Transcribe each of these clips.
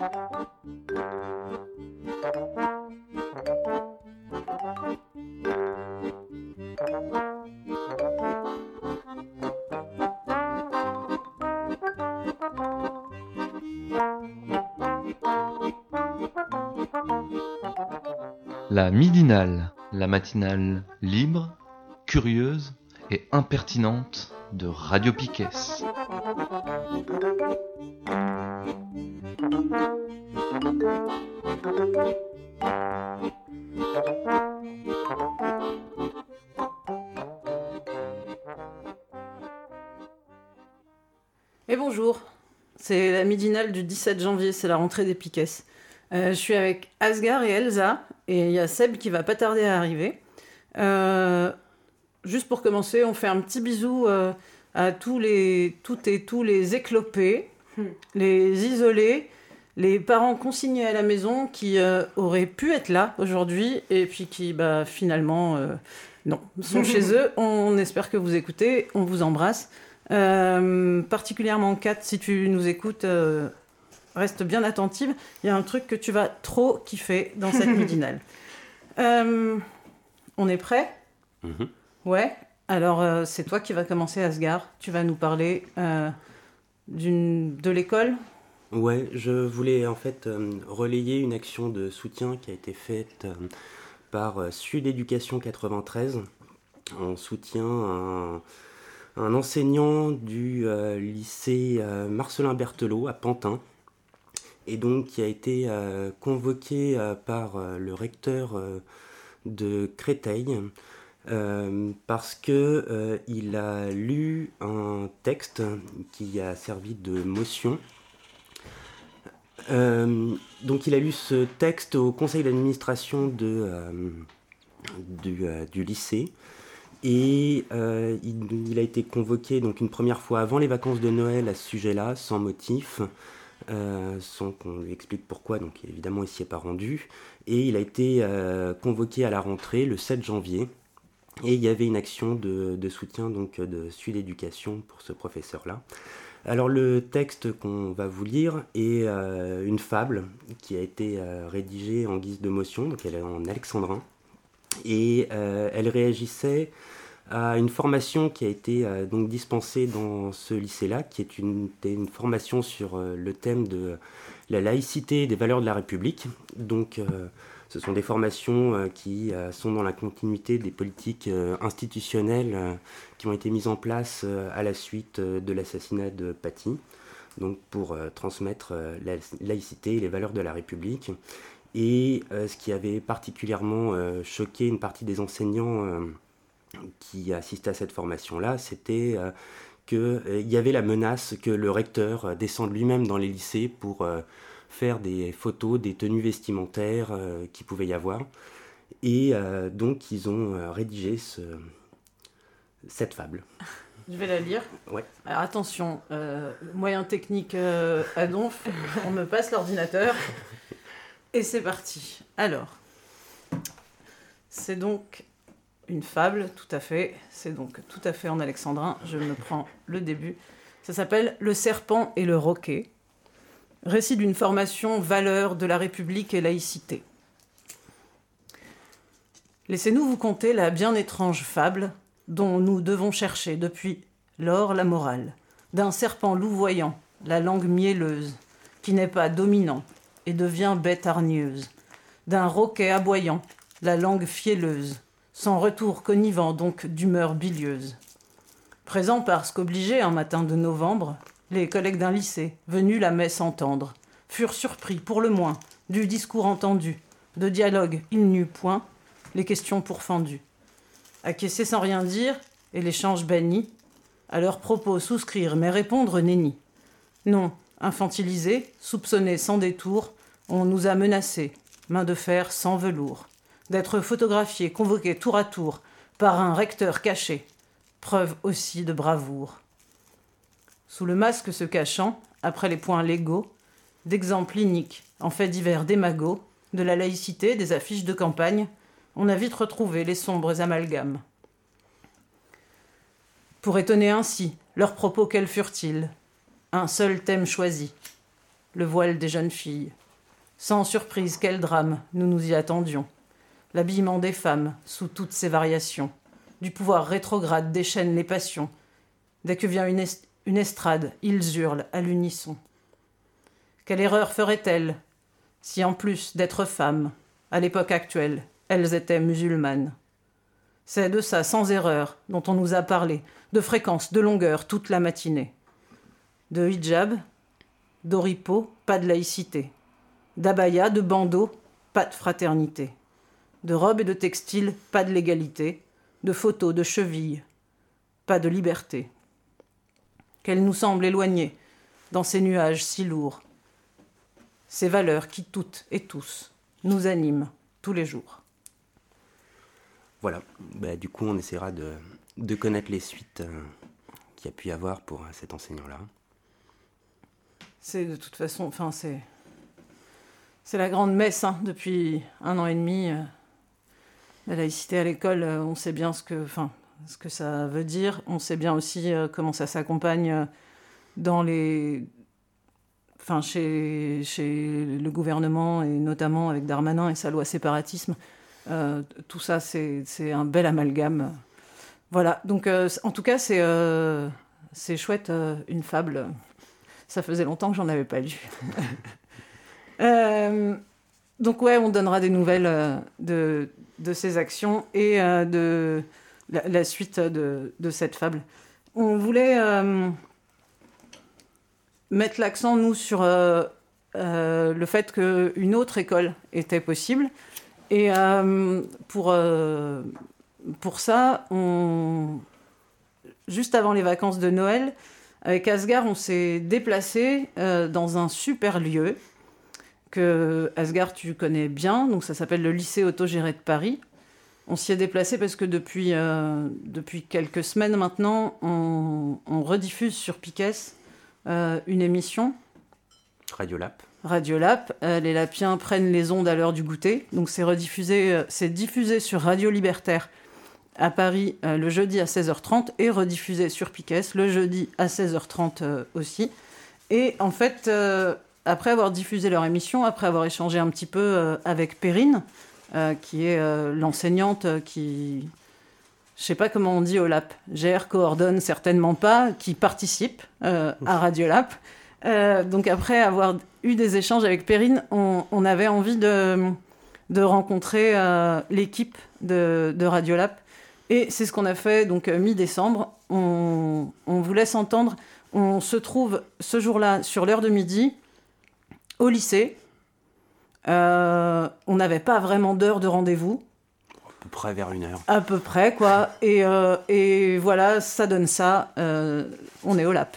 La midinale, la matinale libre, curieuse et impertinente de Radio Piquet. Et bonjour, c'est la midinale du 17 janvier, c'est la rentrée des Piquets. Je suis avec Asghar et Elsa, et il y a Seb qui va pas tarder à arriver. Juste pour commencer, on fait un petit bisou à tous les éclopés, les isolés, les parents consignés à la maison qui auraient pu être là aujourd'hui, et puis qui, finalement, non, sont chez eux. On espère que vous écoutez, on vous embrasse. Particulièrement Kat, si tu nous écoutes, reste bien attentive. Il y a un truc que tu vas trop kiffer dans cette midinale. On est prêt ? Ouais. Alors, c'est toi qui vas commencer, Asghar. Tu vas nous parler de l'école ? Ouais, je voulais en fait relayer une action de soutien qui a été faite par Sud Éducation 93 en soutien à un enseignant du lycée Marcelin Berthelot à Pantin, et donc qui a été convoqué par le recteur de Créteil parce que il a lu un texte qui a servi de motion. Donc il a lu ce texte au conseil d'administration du lycée. Et il a été convoqué donc une première fois avant les vacances de Noël à ce sujet-là, sans motif, sans qu'on lui explique pourquoi, donc évidemment il s'y est pas rendu. Et il a été convoqué à la rentrée le 7 janvier, et il y avait une action de soutien donc, de Sud Éducation pour ce professeur-là. Alors le texte qu'on va vous lire est une fable qui a été rédigée en guise de motion, donc elle est en alexandrin. Et elle réagissait à une formation qui a été donc dispensée dans ce lycée-là, qui est une formation sur le thème de la laïcité et des valeurs de la République. Donc ce sont des formations qui sont dans la continuité des politiques institutionnelles qui ont été mises en place à la suite de l'assassinat de Paty, donc pour transmettre la laïcité et les valeurs de la République. Et ce qui avait particulièrement choqué une partie des enseignants qui assistaient à cette formation-là, c'était qu'il y avait la menace que le recteur descende lui-même dans les lycées pour faire des photos des tenues vestimentaires qu'il pouvait y avoir. Et donc ils ont rédigé cette fable. Je vais la lire. Ouais. Alors attention, moyen technique à donf, on me passe l'ordinateur. Et c'est parti. Alors, c'est donc une fable, tout à fait. C'est donc tout à fait en alexandrin. Je me prends le début. Ça s'appelle « Le serpent et le roquet ». Récit d'une formation valeurs de la République et laïcité. Laissez-nous vous conter la bien étrange fable dont nous devons chercher depuis lors la morale, d'un serpent louvoyant, la langue mielleuse, qui n'est pas dominant et devient bête hargneuse, d'un roquet aboyant, la langue fielleuse, sans retour connivant donc d'humeur bilieuse. Présent parce qu'obligés un matin de novembre, les collègues d'un lycée, venus la messe entendre, furent surpris pour le moins du discours entendu, de dialogue il n'y eut point, les questions pourfendues. Acquiescer sans rien dire, et l'échange banni, à leurs propos souscrire mais répondre nenni. Non, infantilisés, soupçonnés sans détour, on nous a menacés, main de fer sans velours, d'être photographiés, convoqués tour à tour par un recteur caché, preuve aussi de bravoure. Sous le masque se cachant, après les points légaux, d'exemples iniques, en faits divers démagos, de la laïcité, des affiches de campagne, on a vite retrouvé les sombres amalgames. Pour étonner ainsi, leurs propos quels furent-ils ? Un seul thème choisi. le voile des jeunes filles. Sans surprise, quel drame, nous nous y attendions. L'habillement des femmes, sous toutes ses variations. Du pouvoir rétrograde déchaîne les passions. Dès que vient une estrade, ils hurlent à l'unisson. Quelle erreur ferait-elle si, en plus d'être femmes, à l'époque actuelle, elles étaient musulmanes? C'est de ça, sans erreur, dont on nous a parlé, de fréquence, de longueur, toute la matinée. De hijab, d'oripeau, pas de laïcité. D'abaya, de bandeau, pas de fraternité. De robe et de textile, pas de légalité. De photos, de chevilles, pas de liberté. Qu'elle nous semble éloignée, dans ces nuages si lourds. Ces valeurs qui, toutes et tous, nous animent tous les jours. Voilà, du coup on essaiera de connaître les suites qu'il y a pu y avoir pour cet enseignant-là. C'est de toute façon, c'est la grande messe depuis 1 an et demi. La laïcité à l'école, on sait bien ce que ça veut dire. On sait bien aussi comment ça s'accompagne chez le gouvernement, et notamment avec Darmanin et sa loi séparatisme. Tout ça, c'est un bel amalgame. Voilà, donc en tout cas, c'est chouette, une fable. Ça faisait longtemps que j'en avais pas lu. Donc ouais, on donnera des nouvelles de ces actions et de la suite de cette fable. On voulait mettre l'accent, nous, sur le fait qu'une autre école était possible. Et pour ça, juste avant les vacances de Noël, avec Asghar, on s'est déplacé dans un super lieu que, Asghar, tu connais bien. Donc ça s'appelle le lycée autogéré de Paris. On s'y est déplacé parce que depuis quelques semaines maintenant, on rediffuse sur Piquet une émission. Radiolap. Les Lapiens prennent les ondes à l'heure du goûter. Donc c'est diffusé sur Radio Libertaire à Paris le jeudi à 16h30 et rediffusé sur Piquet le jeudi à 16h30 aussi. Et en fait, après avoir diffusé leur émission, après avoir échangé un petit peu avec Perrine, qui est l'enseignante qui... Je sais pas comment on dit au LAP. Gère, coordonne, certainement pas, qui participe à Radiolap. Donc après avoir eu des échanges avec Perrine, on avait envie de rencontrer l'équipe de Radiolap. Et c'est ce qu'on a fait donc mi-décembre. On vous laisse entendre. On se trouve ce jour-là sur l'heure de midi au lycée. On n'avait pas vraiment d'heure de rendez-vous. À peu près vers 1h. À peu près, quoi. Et voilà, ça donne ça. On est au LAP.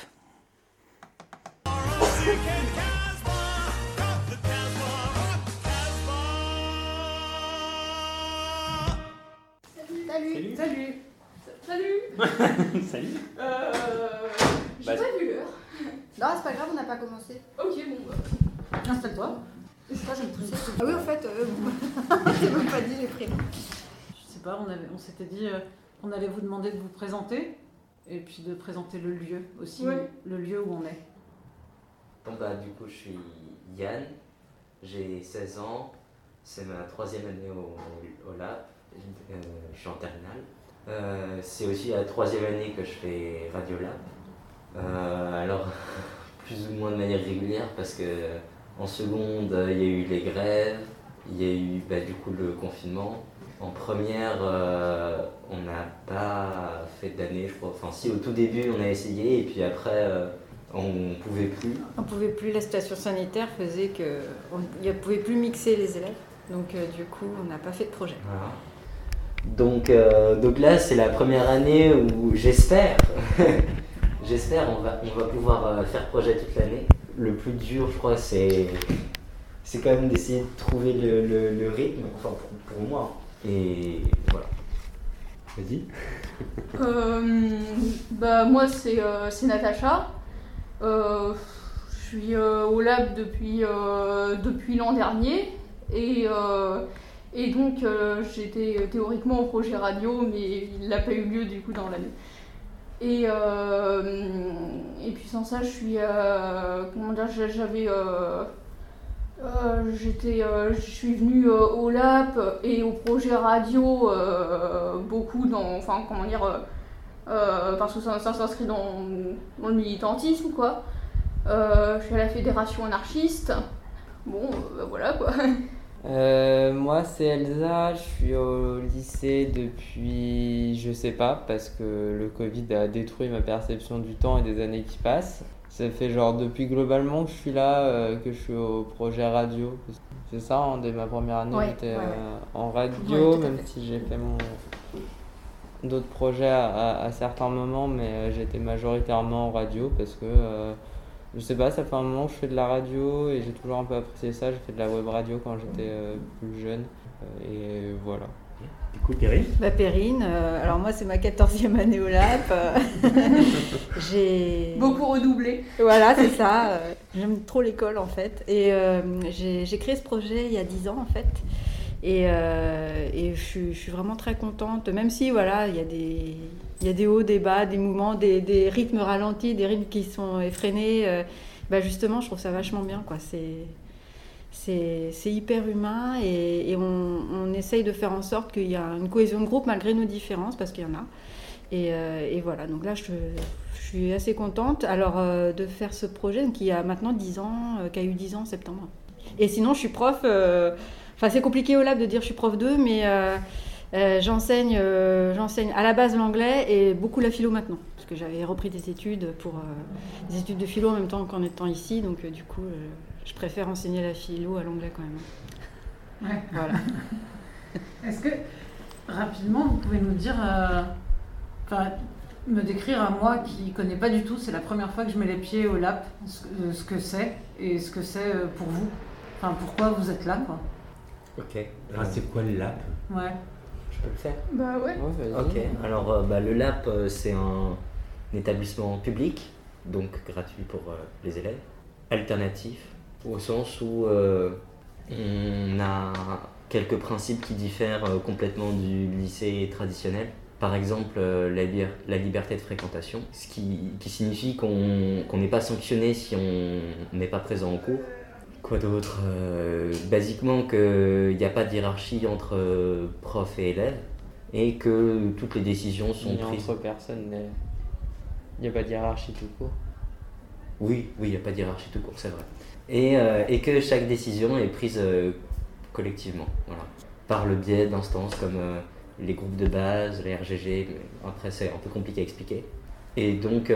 Salut. Salut. J'ai pas vu l'heure. Non, c'est pas grave, on n'a pas commencé. Ok, bon, installe-toi. Je sais pas, je vais me pousser. Ah oui, en fait, j'ai même pas dit les prénoms. Je sais pas, on s'était dit qu'on allait vous demander de vous présenter et puis de présenter le lieu aussi, le lieu où on est. Bon du coup, je suis Yann, j'ai 16 ans, c'est ma 3e année au LAP, je suis en terminale. C'est aussi la 3e année que je fais Radiolap. Alors, plus ou moins de manière régulière parce que en seconde, il y a eu les grèves, il y a eu du coup le confinement. En première, on n'a pas fait d'année, je crois. Enfin si, au tout début, on a essayé et puis après, on pouvait plus. On pouvait plus, la situation sanitaire faisait qu'on ne pouvait plus mixer les élèves. Donc du coup, on n'a pas fait de projet. Voilà. Donc là, c'est la première année où j'espère, on va pouvoir faire projet toute l'année. Le plus dur, je crois, c'est quand même d'essayer de trouver le rythme, enfin pour moi. Et voilà. Vas-y. Moi, c'est Natacha. Je suis au lab depuis l'an dernier. Et donc, j'étais théoriquement au projet radio, mais il n'a pas eu lieu du coup dans l'année. Et puis sans ça, je suis je suis venue au LAP et au projet radio beaucoup parce que ça s'inscrit dans le militantisme, quoi. Je suis à la fédération anarchiste. Bon, voilà, quoi. Moi c'est Elsa, je suis au lycée depuis je sais pas parce que le Covid a détruit ma perception du temps et des années qui passent. Ça fait genre depuis globalement que je suis là, que je suis au projet radio. C'est ça, hein, dès ma première année j'étais en radio, même si j'ai fait d'autres projets à certains moments, mais j'étais majoritairement en radio parce que je sais pas, ça fait un moment que je fais de la radio et j'ai toujours un peu apprécié ça. J'ai fait de la web radio quand j'étais plus jeune et voilà. Du coup, Perrine ? Perrine, alors moi c'est ma 14e année au LAP. J'ai beaucoup redoublé. Voilà, c'est ça. J'aime trop l'école en fait. Et j'ai créé ce projet il y a 10 ans en fait. Et je suis vraiment très contente, même si voilà, il y a des hauts, des bas, des mouvements, des rythmes ralentis, des rythmes qui sont effrénés. Justement, je trouve ça vachement bien, quoi. C'est hyper humain et on essaye de faire en sorte qu'il y a une cohésion de groupe malgré nos différences, parce qu'il y en a. Et voilà, donc là, je suis assez contente de faire ce projet qui a maintenant 10 ans, qui a eu 10 ans en septembre. Et sinon, je suis prof... c'est compliqué au LAP de dire je suis prof 2, mais j'enseigne à la base l'anglais et beaucoup la philo maintenant. Parce que j'avais repris des études des études de philo en même temps qu'en étant ici, donc du coup, je préfère enseigner la philo à l'anglais quand même. Ouais. Voilà. Est-ce que, rapidement, vous pouvez nous dire, me décrire à moi qui ne connais pas du tout, c'est la première fois que je mets les pieds au LAP, ce que c'est et ce que c'est pour vous. Enfin, pourquoi vous êtes là, quoi. Ok. C'est quoi le LAP ? Ouais. Je peux le faire ? Bah ouais. Ok. Alors, le LAP, c'est un établissement public, donc gratuit pour les élèves, alternatif, au sens où on a quelques principes qui diffèrent complètement du lycée traditionnel. Par exemple, la liberté de fréquentation, ce qui signifie qu'on n'est pas sanctionné si on n'est pas présent en cours. Quoi d'autre ? Basiquement qu'il n'y a pas de hiérarchie entre prof et élève et que toutes les décisions sont prises. Entre personnes, il n'y a pas de hiérarchie tout court. Oui, il n'y a pas de hiérarchie tout court, c'est vrai. Et que chaque décision est prise collectivement, voilà. Par le biais d'instances comme les groupes de base, les RGG, mais après c'est un peu compliqué à expliquer. Et donc,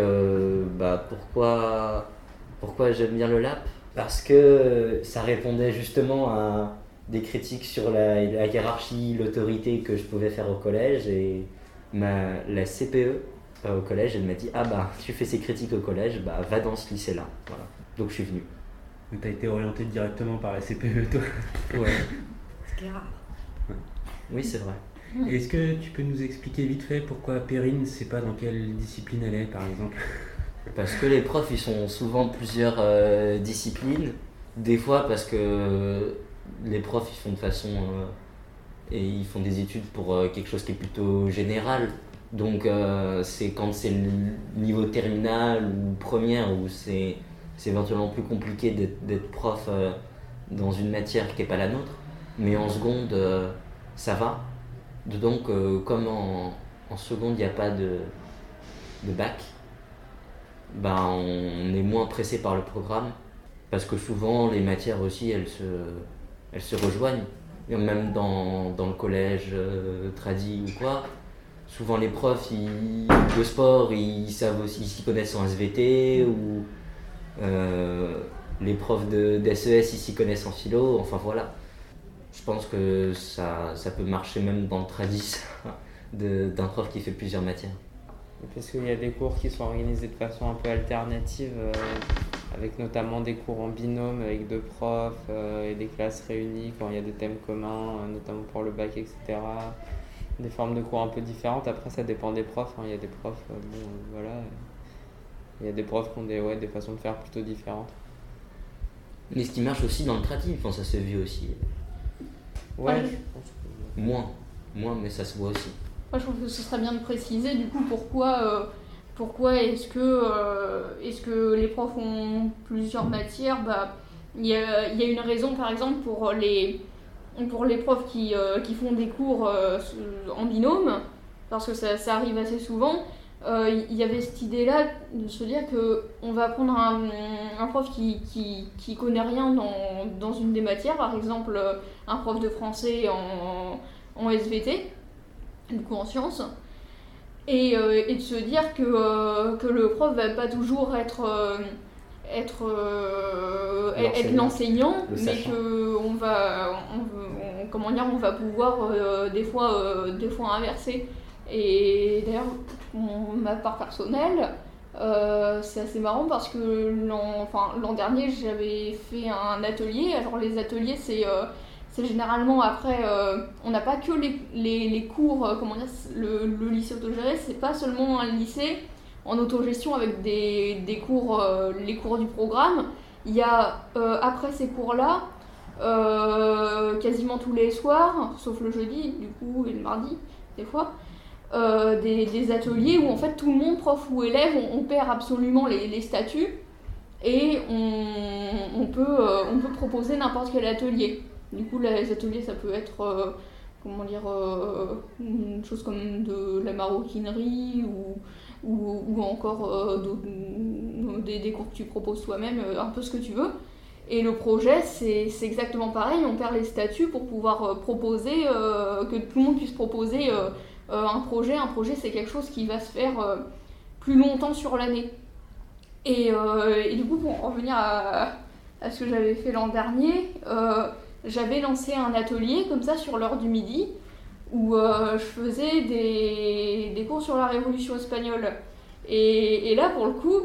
pourquoi j'aime bien le LAP ? Parce que ça répondait justement à des critiques sur la hiérarchie, l'autorité que je pouvais faire au collège. Et la CPE au collège, elle m'a dit « Ah bah, tu fais ces critiques au collège, va dans ce lycée-là. » Voilà. Donc je suis venu. Donc t'as été orienté directement par la CPE, toi ? Ouais. Ce qui est rare. Oui, c'est vrai. Est-ce que tu peux nous expliquer vite fait pourquoi Perrine ne sait pas dans quelle discipline elle est, par exemple ? Parce que les profs, ils sont souvent plusieurs disciplines. Des fois parce que les profs, ils font de façon... et ils font des études pour quelque chose qui est plutôt général. Donc c'est quand c'est le niveau terminal ou première où c'est éventuellement plus compliqué d'être prof dans une matière qui n'est pas la nôtre. Mais en seconde, ça va. Donc comme en seconde, il n'y a pas de bac, on est moins pressé par le programme parce que souvent les matières aussi elles se rejoignent. Et même dans le collège tradi ou quoi, souvent les profs de sport ils savent aussi, ils s'y connaissent en SVT ou les profs d'SES ils s'y connaissent en philo, enfin voilà. Je pense que ça peut marcher même dans le tradi d'un prof qui fait plusieurs matières. Parce qu'il y a des cours qui sont organisés de façon un peu alternative, avec notamment des cours en binôme avec deux profs et des classes réunies quand il y a des thèmes communs, notamment pour le bac, etc. Des formes de cours un peu différentes. Après, ça dépend des profs. Il y a des profs, voilà. Il y a des profs qui ont des façons de faire plutôt différentes. Mais ce qui marche aussi dans le tradi, ça se vit aussi. Ouais, je pense que... Moins, mais ça se voit aussi. Moi, je trouve que ce serait bien de préciser du coup pourquoi pourquoi est-ce que les profs ont plusieurs matières. Il y a une raison, par exemple, pour les profs qui font des cours en binôme, parce que ça arrive assez souvent. Il y avait cette idée-là de se dire qu'on va prendre un prof qui connaît rien dans une des matières, par exemple un prof de français en SVT, du coup en sciences, et de se dire que le prof va pas toujours être l'enseignant, mais qu'on va on va pouvoir des fois inverser. Et d'ailleurs, pour ma part personnelle, c'est assez marrant parce que l'an dernier, j'avais fait un atelier. Alors les ateliers, c'est généralement après, on n'a pas que les cours, le lycée autogéré, c'est pas seulement un lycée en autogestion avec des cours, les cours du programme. Il y a après ces cours-là, quasiment tous les soirs, sauf le jeudi du coup et le mardi des fois, des ateliers où en fait tout le monde, prof ou élève, on perd absolument les statuts et on peut proposer n'importe quel atelier. Du coup les ateliers ça peut être une chose comme de la maroquinerie ou encore des cours que tu proposes toi-même, un peu ce que tu veux. Et le projet, c'est exactement pareil, on perd les statuts pour pouvoir proposer, que tout le monde puisse proposer un projet. Un projet, c'est quelque chose qui va se faire plus longtemps sur l'année. Et du coup, pour en revenir à ce que j'avais fait l'an dernier, j'avais lancé un atelier comme ça sur l'heure du midi, où je faisais des cours sur la Révolution espagnole. Et là, pour le coup,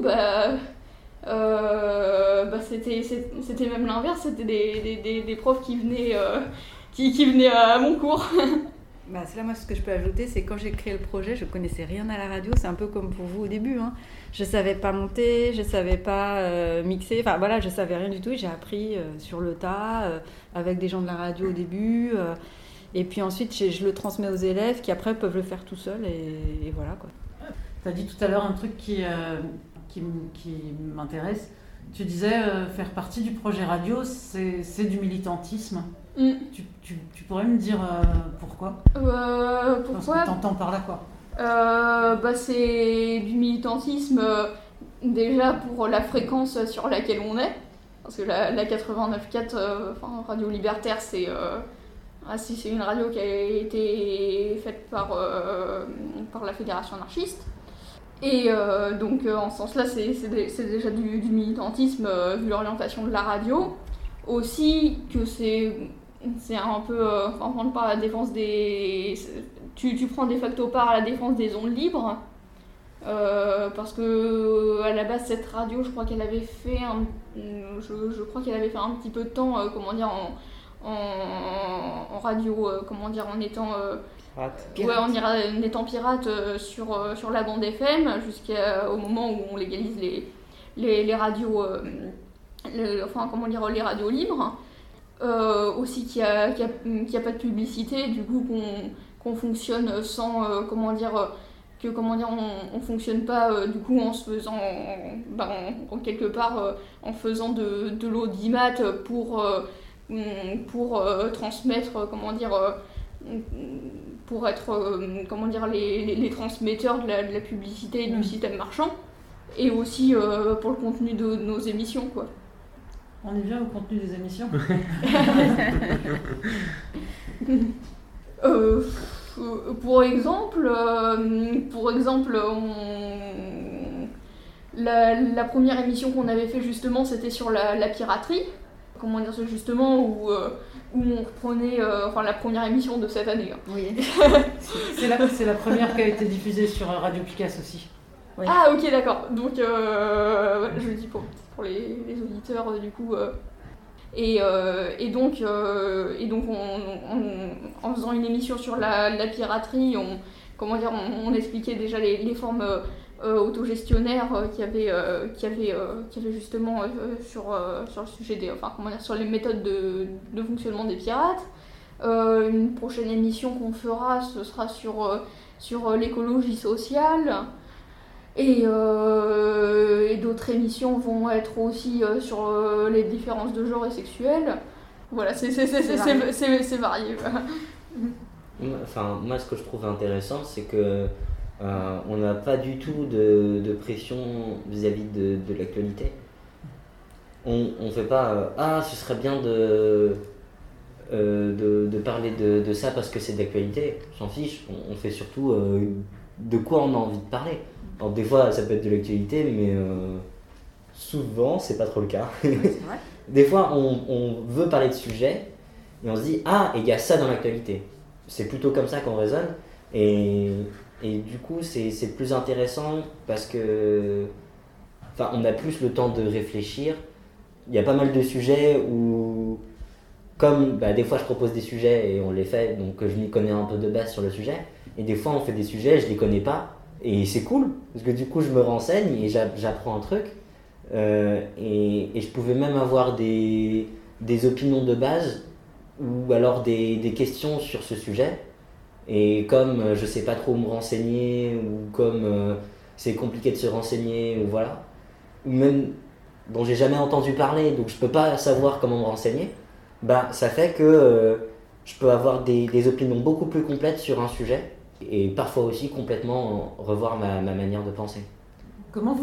c'était même l'inverse, c'était des profs qui venaient à mon cours. C'est là, moi, ce que je peux ajouter, c'est quand j'ai créé le projet, je connaissais rien à la radio, c'est un peu comme pour vous au début, hein. Je savais pas monter, je savais pas mixer, enfin voilà, je savais rien du tout, et j'ai appris sur le tas, avec des gens de la radio au début, et puis ensuite je le transmets aux élèves qui après peuvent le faire tout seuls, et voilà quoi. Tu as dit tout à l'heure un truc qui m'intéresse. Tu disais faire partie du projet radio, c'est du militantisme. Tu pourrais me dire pourquoi ? Pourquoi ? Que t'entends par là quoi ? C'est du militantisme déjà pour la fréquence sur laquelle on est, parce que la 89.4 Radio Libertaire, c'est une radio qui a été faite par la Fédération anarchiste. Et donc en ce sens-là, c'est déjà du militantisme vu l'orientation de la radio. Aussi que c'est un peu prendre part à la défense des... Tu prends de facto part à la défense des ondes libres. Parce que à la base, cette radio, je crois qu'elle avait fait un petit peu de temps, en radio, en étant... en étant pirate sur la bande FM jusqu'au moment où on légalise les radios, les radios libres. Aussi qu'il y a pas de publicité, du coup qu'on fonctionne sans on fonctionne pas du coup en se faisant quelque part en faisant de l'audimat pour transmettre pour être les transmetteurs de la publicité et du système marchand, et aussi pour le contenu de nos émissions quoi. On y vient au contenu des émissions. Pour exemple, la première émission qu'on avait fait justement, c'était sur la piraterie. Où on reprenait la première émission de cette année. Oui. c'est la première qui a été diffusée sur Radio Picasse aussi. Oui. Ah ok, d'accord. Donc je le dis pour les auditeurs du coup. Et donc en faisant une émission sur la piraterie, on expliquait déjà les formes autogestionnaires qu'il y avait justement sur le sujet sur les méthodes de fonctionnement des pirates. Une prochaine émission qu'on fera, ce sera sur l'écologie sociale. Et d'autres émissions vont être aussi sur les différences de genre et sexuelles. Voilà, c'est varié. Enfin, moi, ce que je trouve intéressant, c'est que on n'a pas du tout de pression vis-à-vis de l'actualité. On fait pas ce serait bien de parler de ça parce que c'est d'actualité. On s'en fiche. On fait surtout de quoi on a envie de parler. Alors, des fois, ça peut être de l'actualité, mais souvent, c'est pas trop le cas. Oui, c'est vrai. Des fois, on veut parler de sujets et on se dit il y a ça dans l'actualité. C'est plutôt comme ça qu'on raisonne. Et du coup, c'est plus intéressant parce que on a plus le temps de réfléchir. Il y a pas mal de sujets où, comme des fois je propose des sujets et on les fait, donc je m'y connais un peu de base sur le sujet. Et des fois, on fait des sujets, je les connais pas. Et c'est cool, parce que du coup, je me renseigne et j'apprends un truc. Et je pouvais même avoir des opinions de base ou alors des questions sur ce sujet. Et comme je sais pas trop où me renseigner, ou comme c'est compliqué de se renseigner, ou voilà, ou même dont j'ai jamais entendu parler, donc je peux pas savoir comment me renseigner, ça fait que je peux avoir des opinions beaucoup plus complètes sur un sujet, et parfois aussi complètement revoir ma manière de penser. Comment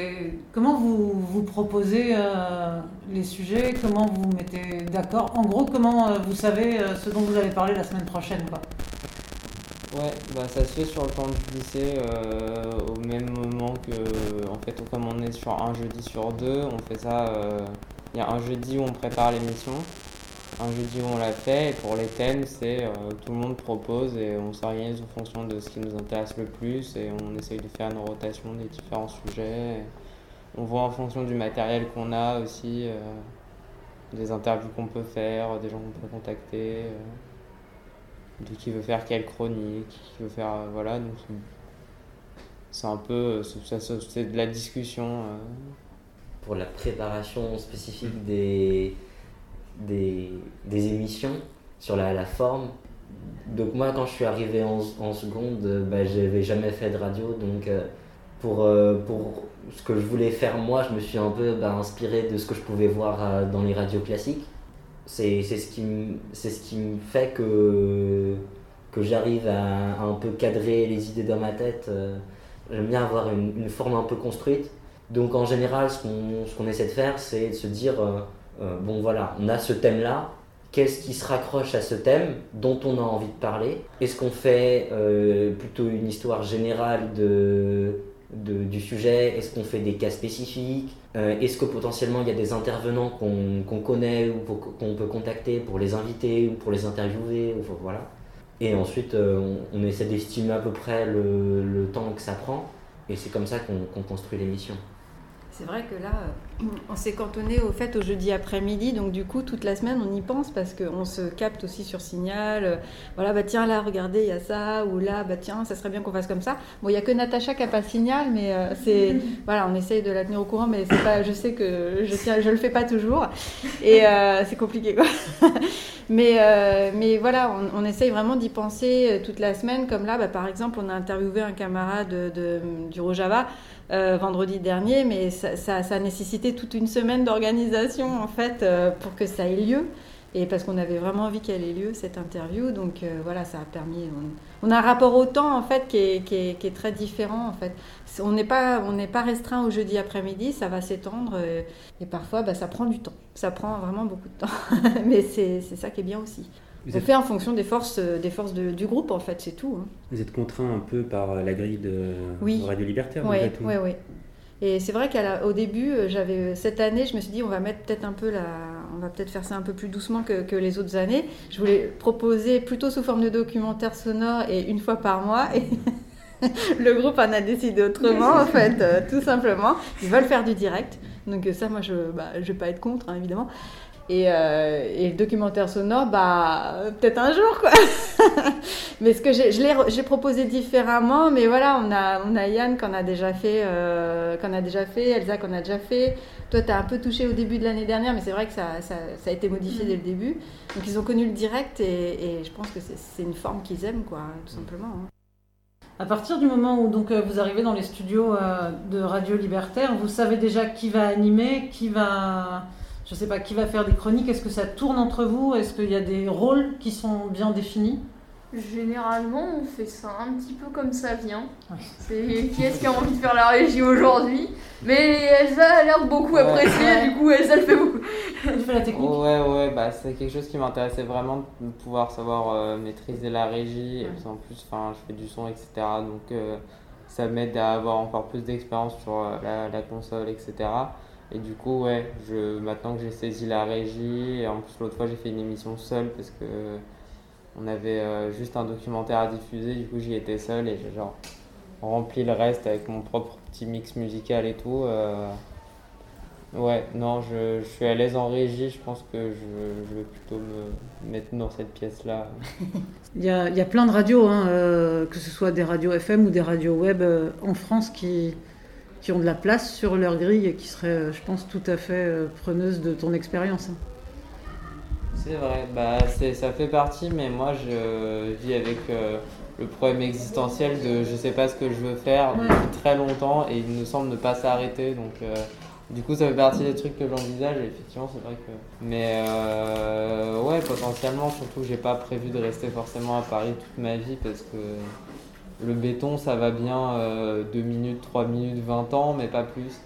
vous proposez les sujets, comment vous vous mettez d'accord? En gros, comment vous savez ce dont vous allez parler la semaine prochaine, quoi? Ouais, ça se fait sur le temps du lycée, au même moment que, en fait, comme on est sur un jeudi sur deux, on fait ça, il y a un jeudi où on prépare l'émission, un jeudi où on la fait, et pour les thèmes, c'est tout le monde propose et on s'organise en fonction de ce qui nous intéresse le plus, et on essaye de faire une rotation des différents sujets. On voit en fonction du matériel qu'on a aussi, des interviews qu'on peut faire, des gens qu'on peut contacter. De qui veut faire quelle chronique, qui veut faire voilà, donc c'est un peu c'est de la discussion. Pour la préparation spécifique des émissions sur la forme, donc moi quand je suis arrivé en seconde, j'avais jamais fait de radio, donc pour ce que je voulais faire moi, je me suis un peu inspiré de ce que je pouvais voir dans les radios classiques. C'est ce qui me fait que j'arrive à un peu cadrer les idées dans ma tête. J'aime bien avoir une forme un peu construite. Donc en général, ce qu'on essaie de faire, c'est de se dire on a ce thème-là, qu'est-ce qui se raccroche à ce thème dont on a envie de parler? Est-ce qu'on fait plutôt une histoire générale du sujet? Est-ce qu'on fait des cas spécifiques? Est-ce que potentiellement il y a des intervenants qu'on connaît ou qu'on peut contacter pour les inviter ou pour les interviewer, voilà. Et ensuite on essaie d'estimer à peu près le temps que ça prend, et c'est comme ça qu'on construit l'émission. C'est vrai que là, on s'est cantonné au jeudi après-midi, donc du coup, toute la semaine, on y pense parce qu'on se capte aussi sur Signal. Voilà, tiens, là, regardez, il y a ça, ou là, tiens, ça serait bien qu'on fasse comme ça. Bon, il n'y a que Natacha qui n'a pas Signal, mais voilà, on essaye de la tenir au courant, mais c'est pas, je sais que je le fais pas toujours, et c'est compliqué, quoi. Mais voilà, on essaye vraiment d'y penser toute la semaine, comme là, par exemple, on a interviewé un camarade du Rojava, vendredi dernier, mais ça a nécessité toute une semaine d'organisation en fait pour que ça ait lieu, et parce qu'on avait vraiment envie qu'elle ait lieu cette interview, donc voilà, ça a permis, on a un rapport au temps en fait qui est très différent en fait. On n'est pas restreint au jeudi après-midi, ça va s'étendre, et parfois ça prend du temps, ça prend vraiment beaucoup de temps mais c'est ça qui est bien aussi. On fait en fonction des forces du groupe, en fait, c'est tout. Hein. Vous êtes contraint un peu par la grille de Radio Libertaire, oui, malgré tout. Oui. Et c'est vrai qu'au début, cette année, je me suis dit, on va mettre peut-être on va peut-être faire ça un peu plus doucement que les autres années. Je voulais proposer plutôt sous forme de documentaire sonore et une fois par mois. Et le groupe en a décidé autrement, en fait, tout simplement. Ils veulent faire du direct. Donc ça, moi, je vais pas être contre, hein, évidemment. Et le documentaire sonore, peut-être un jour, quoi. Mais ce que j'ai proposé différemment, mais voilà, on a Yann qu'on a déjà fait, Elsa qu'on a déjà fait. Toi, tu as un peu touché au début de l'année dernière, mais c'est vrai que ça a été modifié dès le début. Donc, ils ont connu le direct, et je pense que c'est une forme qu'ils aiment, quoi, tout simplement. Hein. À partir du moment où donc, vous arrivez dans les studios de Radio Libertaire, vous savez déjà qui va animer, qui va faire des chroniques. Est-ce que ça tourne entre vous? Est-ce qu'il y a des rôles qui sont bien définis? Généralement, on fait ça un petit peu comme ça vient. Ouais. C'est qui est-ce qui a envie de faire la régie aujourd'hui? Mais Elsa a l'air de beaucoup apprécier, du coup Elsa le fait beaucoup. Tu fais la technique? Ouais, bah c'est quelque chose qui m'intéressait vraiment, de pouvoir savoir maîtriser la régie. Et puis en plus, je fais du son, etc. Donc ça m'aide à avoir encore plus d'expérience sur la console, etc. Et du coup, maintenant que j'ai saisi la régie, et en plus l'autre fois j'ai fait une émission seule parce que on avait juste un documentaire à diffuser, du coup j'y étais seul et j'ai rempli le reste avec mon propre petit mix musical et tout. Je suis à l'aise en régie, je pense que je vais plutôt me mettre dans cette pièce-là. Il y a plein de radios, que ce soit des radios FM ou des radios web en France qui ont de la place sur leur grille et qui seraient, je pense, tout à fait preneuses de ton expérience. C'est vrai, ça fait partie, mais moi je vis avec le problème existentiel de je sais pas ce que je veux faire depuis très longtemps et il me semble ne pas s'arrêter, donc du coup ça fait partie des trucs que j'envisage et effectivement c'est vrai que... Mais potentiellement, surtout que j'ai pas prévu de rester forcément à Paris toute ma vie parce que le béton ça va bien 2 minutes, 3 minutes, 20 ans, mais pas plus.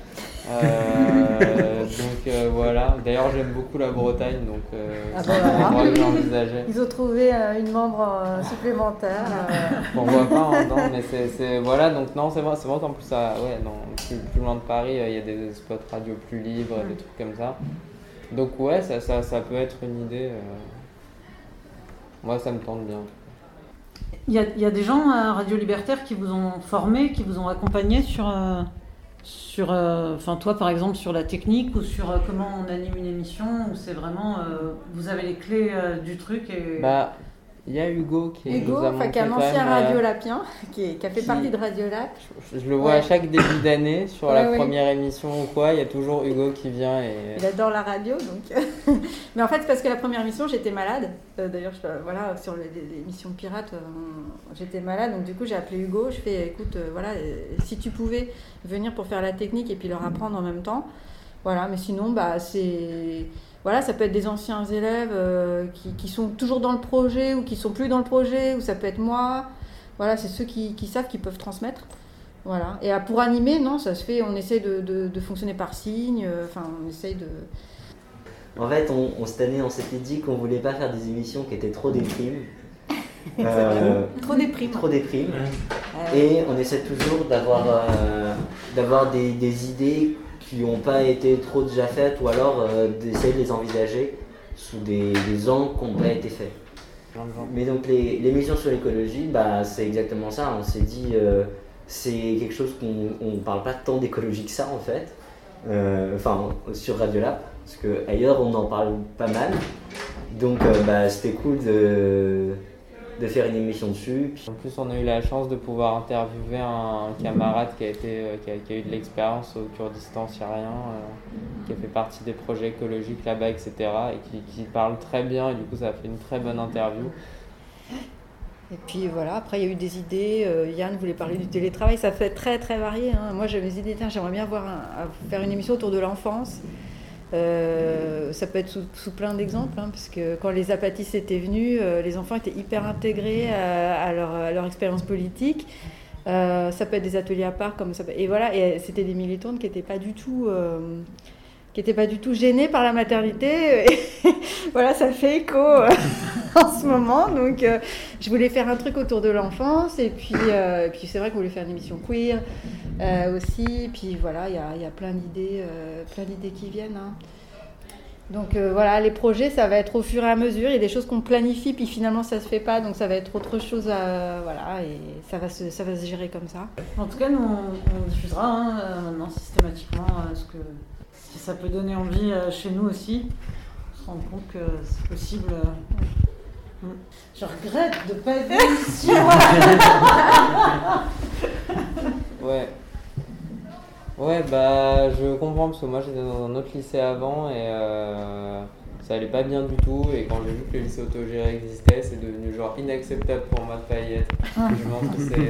Voilà. D'ailleurs, j'aime beaucoup la Bretagne, donc ils ont trouvé une membre supplémentaire. On voit pas, non, mais c'est voilà. Donc non, c'est vrai qu'en plus, plus loin de Paris, il y a des spots radio plus libres, des trucs comme ça. Donc ça peut être une idée. Moi, ça me tente bien. Il y a des gens à Radio Libertaire qui vous ont formé, qui vous ont accompagné sur toi par exemple sur la technique ou sur comment on anime une émission, où c'est vraiment vous avez les clés du truc et... Il y a Hugo qui est un ancien radiolapien qui a fait partie de Radiolap. Je le vois à chaque début d'année sur la première émission ou quoi, il y a toujours Hugo qui vient et... Il adore la radio donc. Mais en fait c'est parce que la première émission j'étais malade. D'ailleurs sur l'émission Pirate j'étais malade, donc du coup j'ai appelé Hugo, je fais écoute si tu pouvais venir pour faire la technique et puis leur apprendre en même temps. Voilà, mais sinon c'est... Voilà, ça peut être des anciens élèves qui sont toujours dans le projet ou qui sont plus dans le projet, ou ça peut être moi. Voilà, c'est ceux qui savent, qui peuvent transmettre. Voilà. Et pour animer, non, ça se fait, on essaie de fonctionner par signe, on essaye de... En fait, cette année, on s'était dit qu'on voulait pas faire des émissions qui étaient trop déprimes. Trop déprime. Trop déprime. Et on essaie toujours d'avoir des idées qui n'ont pas été trop déjà faites, ou alors d'essayer de les envisager sous des angles qui n'ont pas été faits. Mais donc l'émission sur l'écologie, c'est exactement ça. On s'est dit, c'est quelque chose qu'on ne parle pas tant d'écologie que ça en fait, sur Radiolap, parce qu'ailleurs on en parle pas mal. Donc c'était cool de faire une émission dessus. En plus, on a eu la chance de pouvoir interviewer un camarade qui a eu de l'expérience au Kurdistan syrien, qui a fait partie des projets écologiques là-bas, etc. et qui parle très bien, et du coup ça a fait une très bonne interview. Et puis voilà, après il y a eu des idées, Yann voulait parler du télétravail, ça fait très très varié. Moi j'avais des idées, j'aimerais bien faire une émission autour de l'enfance. Ça peut être sous plein d'exemples, parce que quand les apatistes étaient venus, les enfants étaient hyper intégrés à leur expérience politique. Ça peut être des ateliers à part, comme ça. Et voilà, et c'était des militantes qui n'étaient pas du tout gênées par la maternité. Et voilà, ça fait écho en ce moment. Donc, je voulais faire un truc autour de l'enfance. Et puis c'est vrai qu'on voulait faire une émission queer aussi. Puis voilà, il y a plein d'idées qui viennent. Donc voilà, les projets, ça va être au fur et à mesure. Il y a des choses qu'on planifie, puis finalement ça se fait pas, donc ça va être autre chose. Et ça va se gérer comme ça. En tout cas, nous on diffusera maintenant systématiquement si ça peut donner envie chez nous aussi. On se rend compte que c'est possible. Je regrette de ne pas être ici. Ouais, je comprends parce que moi j'étais dans un autre lycée avant et ça allait pas bien du tout, et quand j'ai vu que le lycée autogéré existait, c'est devenu genre inacceptable pour moi de pas y être. Je pense que c'est...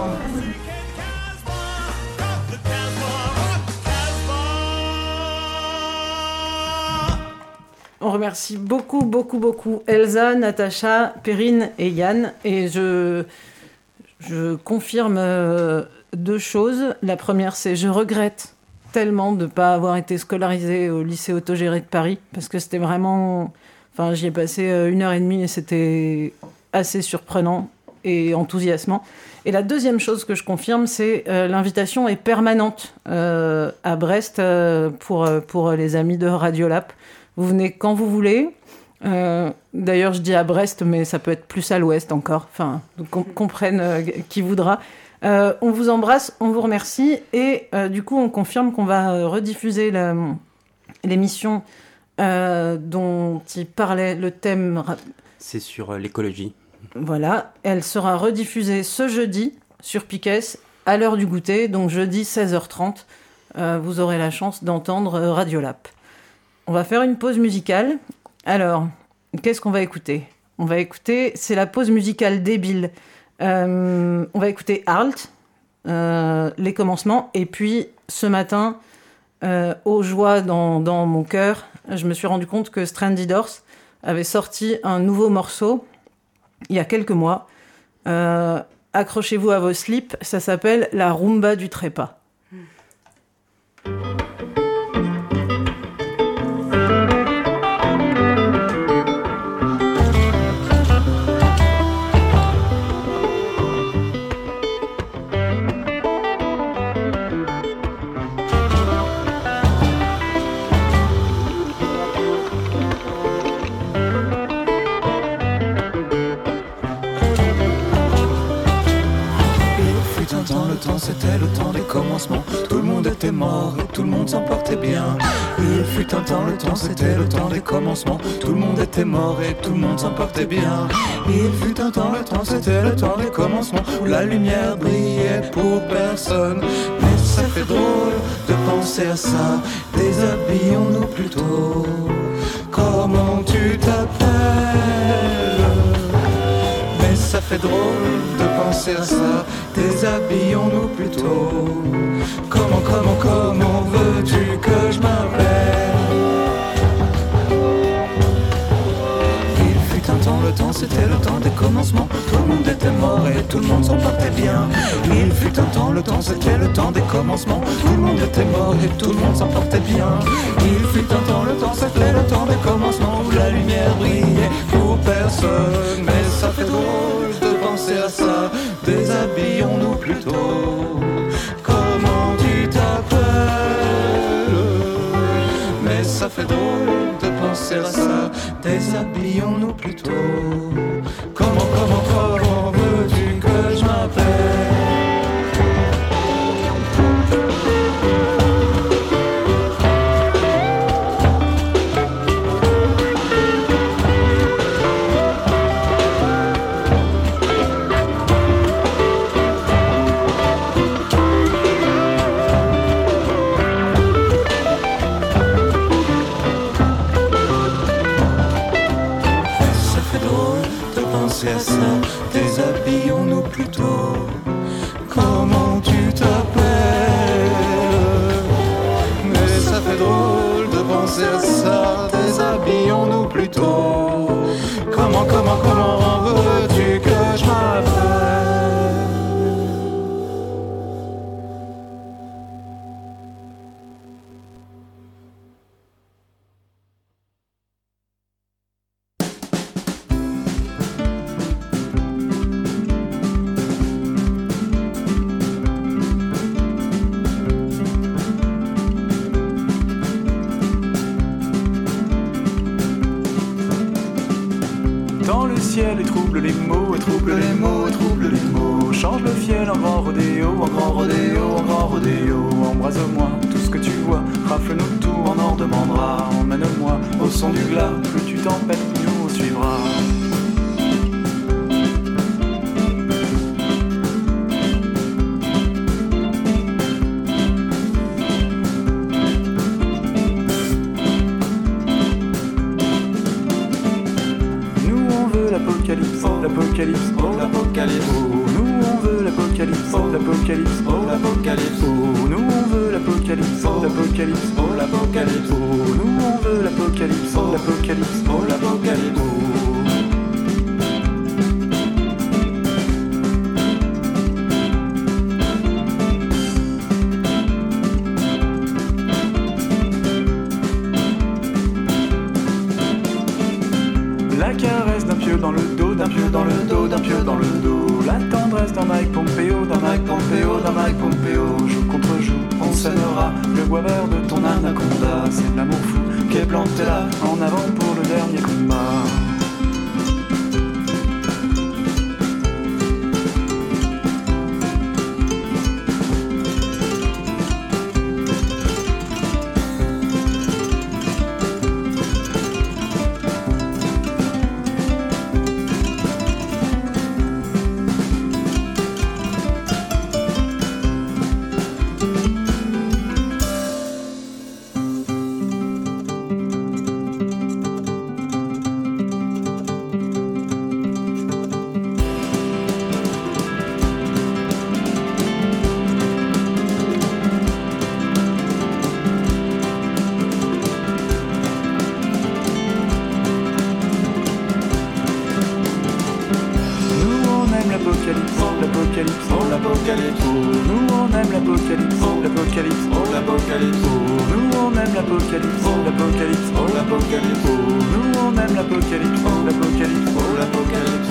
On remercie beaucoup Elsa, Natacha, Perrine et Yann. Et je confirme 2 choses. La première, c'est je regrette tellement de ne pas avoir été scolarisée au lycée autogéré de Paris, parce que c'était vraiment... Enfin, j'y ai passé 1h30 et c'était assez surprenant et enthousiasmant. Et la deuxième chose que je confirme, c'est l'invitation est permanente à Brest pour les amis de Radiolab. Vous venez quand vous voulez. D'ailleurs, je dis à Brest, mais ça peut être plus à l'ouest encore. Enfin, qu'on comprenne qui voudra. On vous embrasse, on vous remercie. Et du coup, on confirme qu'on va rediffuser l'émission dont il parlait, le thème... C'est sur l'écologie. Voilà, elle sera rediffusée ce jeudi sur Piquet à l'heure du goûter. Donc jeudi 16h30, vous aurez la chance d'entendre Radiolab. On va faire une pause musicale. Alors, qu'est-ce qu'on va écouter ? On va écouter, c'est la pause musicale débile. On va écouter Halt, les commencements. Et puis, ce matin, aux joies dans mon cœur, je me suis rendu compte que Strandy Doors avait sorti un nouveau morceau il y a quelques mois. Accrochez-vous à vos slips, ça s'appelle La Rumba du Trépas. C'était le temps des commencements, tout le monde était mort et tout le monde s'en portait bien. Il fut un temps, le temps c'était le temps des commencements, tout le monde était mort et tout le monde s'en portait bien. Il fut un temps, le temps c'était le temps des commencements, où la lumière brillait pour personne. Mais ça fait drôle de penser à ça, déshabillons-nous plutôt. Comment tu t'appelles ? Ça fait drôle de penser à ça, déshabillons-nous plutôt. Comment veux-tu que je m'appelle ? Il fut un temps, le temps c'était le temps des commencements, tout le monde était mort et tout le monde s'en portait bien. Il fut un temps, le temps c'était le temps des commencements, tout le monde était mort et tout le monde s'en portait bien. Il fut un temps, le temps c'était le temps des commencements, où la lumière brillait pour personne. Mais ça fait drôle de penser à ça, déshabillons-nous plutôt. Comment tu t'appelles ? Mais ça fait drôle de penser à ça, déshabillons-nous plutôt. Comment veux-tu que je m'appelle ? À ça, déshabillons-nous plutôt. Comment tu t'appelles ? Mais ça fait drôle de penser à ça, déshabillons-nous plutôt. Comment veux-tu que je m'appelle ? ciel et trouble les mots, et trouble les mots, et trouble les mots. Change le fiel en grand rodéo, en grand rodéo, en grand rodéo. Embrase-moi, tout ce que tu vois, rafle-nous tout, on en demandera. Emmène-moi au son du glas, plus tu tempêtes, nous on suivra. l'apocalypse, oh l'apocalypse, oh nous on veut l'apocalypse, oh l'apocalypse, oh l'apocalypse, oh nous on veut l'apocalypse, oh l'apocalypse, oh l'apocalypse, oh nous on veut l'apocalypse, oh l'apocalypse, oh l'apocalypse, oh. La caresse d'un pieu dans le dos, d'un pieu dans le dos, d'un pieu dans le dos. La tendresse d'un Mike Pompeo, d'un Mike Pompeo, d'un Mike Pompeo. Joue contre joue, on sonnera le bois vert de ton anaconda. C'est de l'amour fou qui est planté là, en avant pour le dernier combat. L'apocalypse, oh l'apocalypse, oh nous on aime l'apocalypse, oh l'apocalypse, oh l'apocalypse, oh nous on aime l'apocalypse, oh l'apocalypse, oh l'apocalypse, oh nous on aime l'apocalypse, oh l'apocalypse, oh l'apocalypse, oh.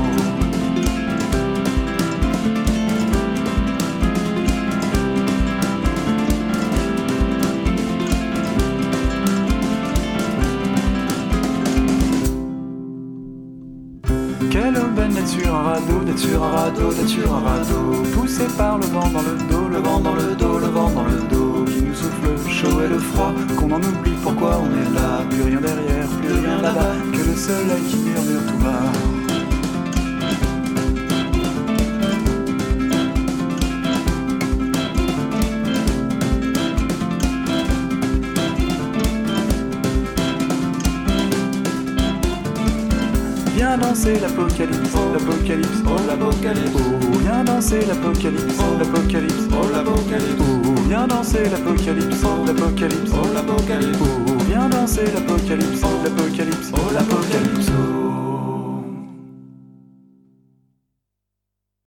Quelle aubaine d'être sur un radeau, d'être sur un radeau, d'être sur un radeau. Poussé par le vent dans le dos, le vent dans le dos, le vent dans le dos. Qui nous souffle le chaud et le froid, qu'on en oublie pourquoi on est là. Plus rien derrière, plus rien là-bas, que le soleil qui murmure tout bas. Viens danser l'apocalypse, oh l'apocalypse, oh l'apocalypse, oh viens danser l'apocalypse, oh l'apocalypse, oh l'apocalypse, oh viens danser l'apocalypse, oh l'apocalypse, oh l'apocalypse, oh viens danser l'apocalypse, oh l'apocalypse.